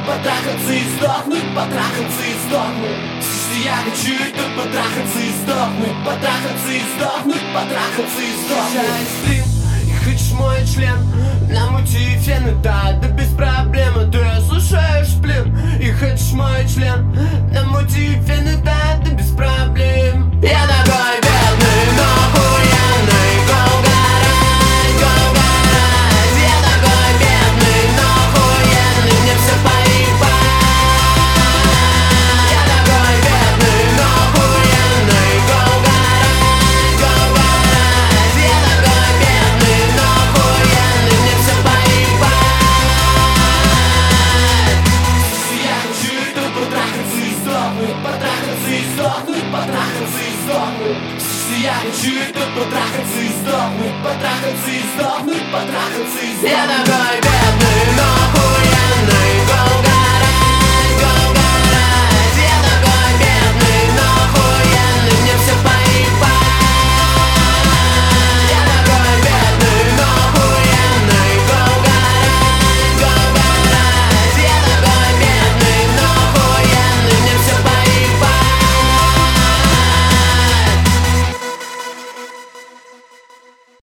потрахаться и сдохнуть, потрахаться и сдохнуть. Все, что я хочу, это потрахаться и сдохнуть, потрахаться и сдохнуть, потрахаться и сдохнуть. Стрим, и хочешь мой член, намути фен, да без проблем. Ты слушаешь